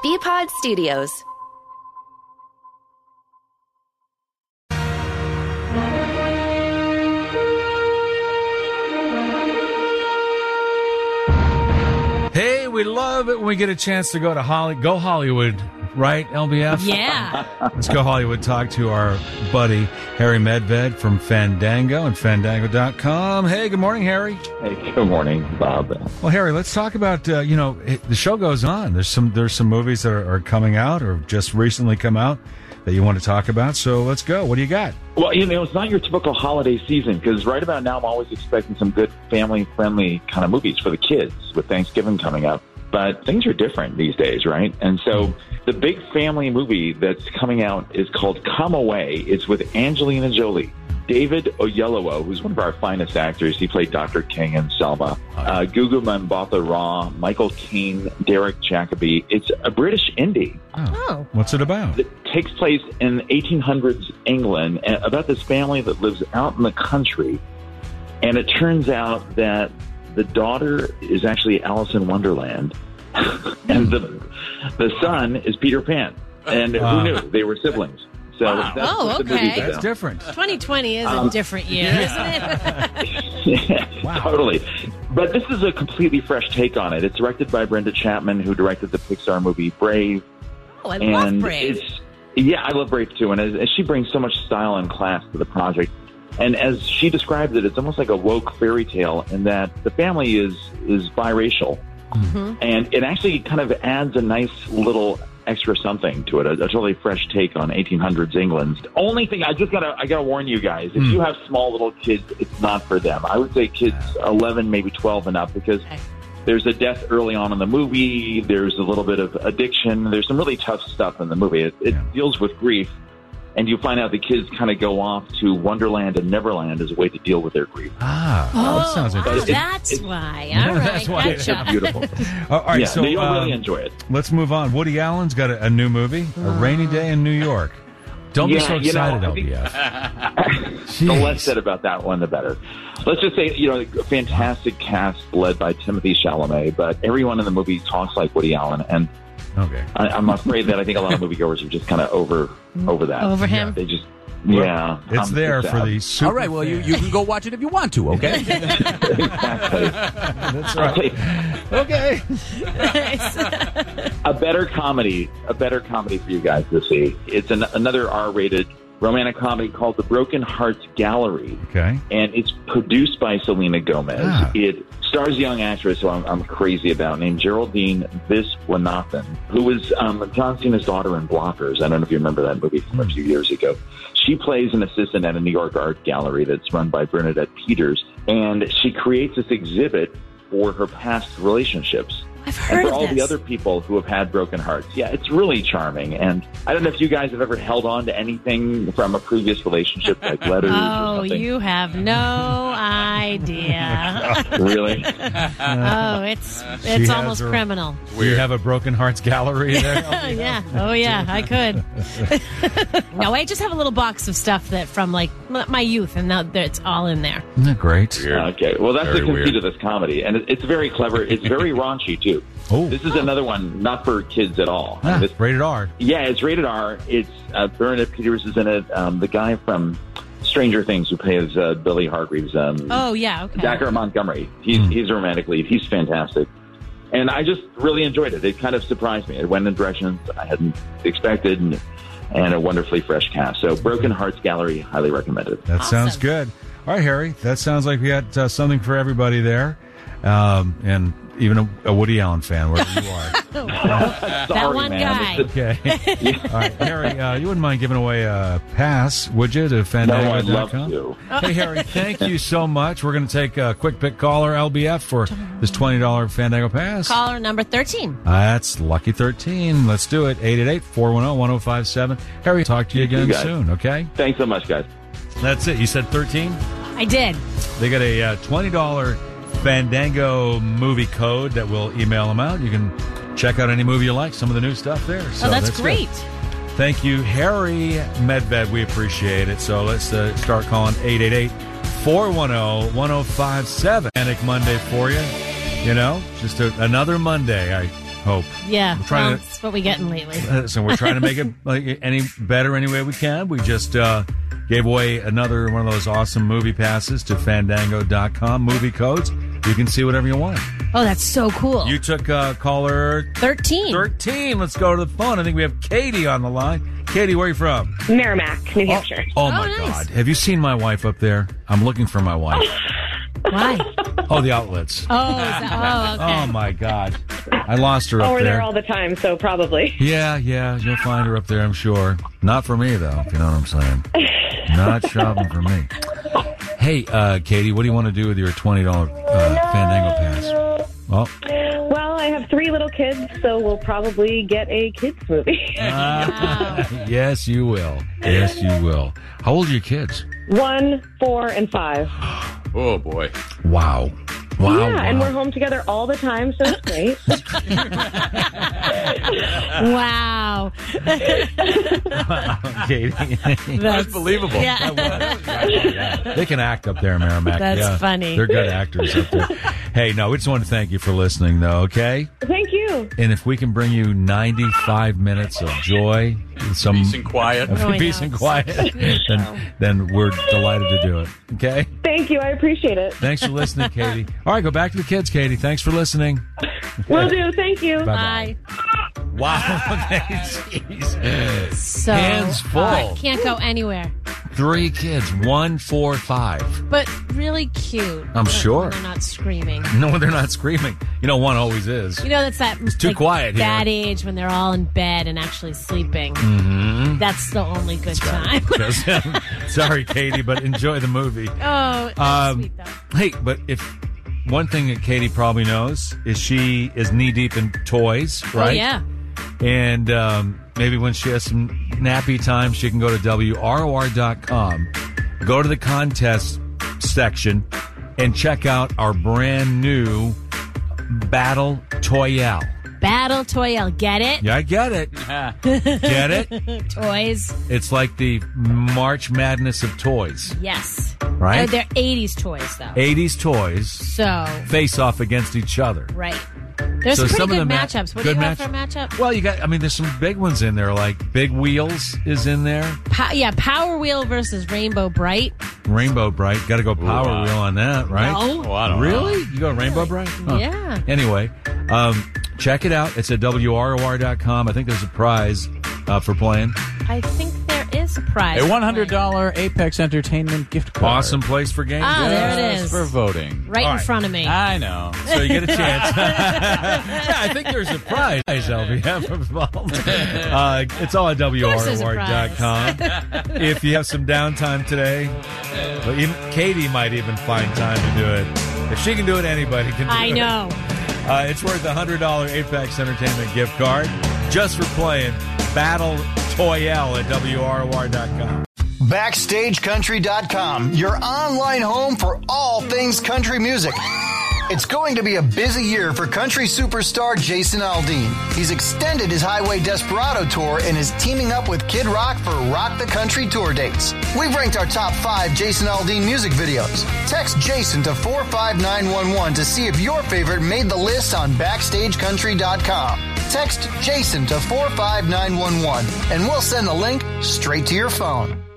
BPod Studios. Hey, we love it when we get a chance to go to Hollywood, right, LBF? Yeah. Let's go Hollywood, talk to our buddy Harry Medved from Fandango and Fandango.com. Hey, good morning, Harry. Hey, good morning, Bob. Well, Harry, let's talk about, the show goes on. There's some movies that are coming out or just recently come out that you want to talk about. So let's go. What do you got? Well, it's not your typical holiday season because right about now I'm always expecting some good family-friendly kind of movies for the kids with Thanksgiving coming up. But things are different these days, right? And so the big family movie that's coming out is called Come Away. It's with Angelina Jolie. David Oyelowo, who's one of our finest actors. He played Dr. King in Selma. Gugu Mbatha-Raw, Michael Caine, Derek Jacobi. It's a British indie. Oh. What's it about? It takes place in 1800s England about this family that lives out in the country. And it turns out that the daughter is actually Alice in Wonderland. And the son is Peter Pan. And who knew? They were siblings. So that's what the movie's about. That's different. 2020 is a different year, isn't it? Yeah, Wow. Totally. But this is a completely fresh take on it. It's directed by Brenda Chapman, who directed the Pixar movie Brave. Oh, I love Brave. I love Brave too. And as she brings so much style and class to the project, and as she described it, it's almost like a woke fairy tale in that the family is biracial. Mm-hmm. And it actually kind of adds a nice little extra something to it, a totally fresh take on 1800s England. The only thing, I gotta warn you guys, if you have small little kids, it's not for them. I would say kids 11, maybe 12 and up, because there's a death early on in the movie, there's a little bit of addiction, there's some really tough stuff in the movie. It deals with grief, and you find out the kids kind of go off to Wonderland and Neverland as a way to deal with their grief. That sounds interesting. That's why. All right, that's why. gotcha. It's beautiful. All right, so you'll really enjoy it. Let's move on. Woody Allen's got a new movie, A Rainy Day in New York. Don't be so excited, LBF. The less said about that one, the better. Let's just say, a fantastic cast led by Timothée Chalamet, but everyone in the movie talks like Woody Allen, and I'm afraid that I think a lot of moviegoers are just kind of over that. Over him? They just, It's there for the super All right, well, you can go watch it if you want to, okay? Exactly. That's right. Okay. A better comedy for you guys to see. It's another R-rated romantic comedy called The Broken Hearts Gallery. Okay. And it's produced by Selena Gomez. It stars a young actress who I'm crazy about named Geraldine Viswanathan, who was John Cena's daughter in Blockers. I don't know if you remember that movie from a few years ago. She plays an assistant at a New York art gallery that's run by Bernadette Peters, and she creates this exhibit for her past relationships. I've heard and for of all this. the other people who have had broken hearts. Yeah, it's really charming. And I don't know if you guys have ever held on to anything from a previous relationship, like letters or something. Oh, you have no idea. Really? It's almost criminal. You have a Broken Hearts Gallery there? Yeah. Oh, yeah, I could. No, I just have a little box of stuff that from, like, my youth, and now it's all in there. Isn't that great? Okay. Well, that's Very the conceit weird. of this comedy. And it's very clever. It's very raunchy, too. Oh. This is another one, not for kids at all. This, rated R. yeah, it's rated R. It's Bernadette Peters is in it. The guy from Stranger Things who plays Billy Hargreaves. Oh, yeah, okay. Dacre Montgomery. He's a romantic lead. He's fantastic. And I just really enjoyed it. It kind of surprised me. It went in directions I hadn't expected, and a wonderfully fresh cast. So Broken Hearts Gallery, highly recommended. That sounds good. All right, Harry, that sounds like we got something for everybody there. And even a Woody Allen fan, wherever you are. That one guy. Okay. All right, Harry, you wouldn't mind giving away a pass, would you, to Fandango.com? No, I'd love to. Hey, Harry, thank you so much. We're going to take a quick pick caller, LBF, for this $20 Fandango pass. Caller number 13. That's Lucky 13. Let's do it. 888-410-1057. Harry, talk to you again soon, okay? Thanks so much, guys. That's it. You said 13? I did. They got a $20 Fandango movie code that will email them out. You can check out any movie you like, some of the new stuff there. So that's great. Good. Thank you, Harry Medved. We appreciate it. So let's start calling 888-410-1057. Manic Monday for you. Just another Monday. I Hope. Yeah, We're trying to- that's what we're getting lately. So we're trying to make it like any better any way we can. We just gave away another one of those awesome movie passes to Fandango.com. Movie codes. You can see whatever you want. Oh, that's so cool. You took caller 13. 13. Let's go to the phone. I think we have Katie on the line. Katie, where are you from? Merrimack, New Hampshire. Oh my nice. God. Have you seen my wife up there? I'm looking for my wife. Why? Oh, the outlets. Okay. Oh my God. I lost her up Oh, we're there. there all the time, so probably. Yeah, you'll find her up there, I'm sure. Not for me, though, if you know what I'm saying. Not shopping for me. Hey, Katie, what do you want to do with your $20 Fandango pass? Well, Well, I have 3 little kids, so we'll probably get a kids movie. yes, you will. Yes, you will. How old are your kids? 1, 4, and 5. Oh, boy. Wow. Wow. Yeah, and wow. we're home together all the time, so it's great. Wow. Katie. That's Unbelievable. Yeah. They can act up there in Merrimack. That's Yeah. funny. They're good actors up there. Hey, no, we just want to thank you for listening, though, okay? Thank you. And if we can bring you 95 minutes of joy, some Peace and quiet. Oh, I peace know. and It's quiet, such a good show. then we're delighted to do it. Okay? Thank you. I appreciate it. Thanks for listening, Katie. All right, go back to the kids, Katie. Thanks for listening. Will do. Thank you. Bye-bye. Bye. Wow. Okay, jeez. So Hands full. can't go anywhere. 3 kids, 1, 4, 5. But really cute. I'm sure. They're not screaming. No, they're not screaming. You know, one always is. You know, that's that too quiet here. bad age when they're all in bed and actually sleeping. Mm-hmm. That's the only good time. Sorry, Katie, but enjoy the movie. Oh, that's sweet though. Hey, but if one thing that Katie probably knows is she is knee deep in toys, right? Oh, yeah. And maybe when she has some nappy time, she can go to WROR.com, go to the contest section, and check out our brand new Battle Toyale. Battle Toyale. Get it? Yeah, I get it. Get it? Toys. It's like the March Madness of toys, Yes. right? Oh, they're 80s toys, though. 80s toys So, face off against each other. right. There's So some some pretty of good the matchups. What do good you have for a matchup? Well, there's some big ones in there, like Big Wheels is in there. Power Wheel versus Rainbow Bright. Rainbow Bright. Got to go Power wow. Wheel on that, right? No. Oh, I don't know. Really? You go Rainbow Bright? Huh. Yeah. Anyway, check it out. It's at WROR.com. I think there's a prize for playing. I think there is a prize. A $100 Apex Entertainment gift card. Awesome place for games. Ah, there it Just is. for voting. Right All in right. front of me. I know. So you get a chance. Yeah, I think there's a prize, LVF involved. It's all at course there's a WROR.com. If you have some downtime today, but Katie might even find time to do it. If she can do it, anybody can do it. I know. It's worth a $100 Apex Entertainment gift card just for playing Battle Toyale at WROR.com. BackstageCountry.com, your online home for all things country music. It's going to be a busy year for country superstar Jason Aldean. He's extended his Highway Desperado tour and is teaming up with Kid Rock for Rock the Country tour dates. We've ranked our top 5 Jason Aldean music videos. Text Jason to 45911 to see if your favorite made the list on BackstageCountry.com. Text Jason to 45911 and we'll send the link straight to your phone.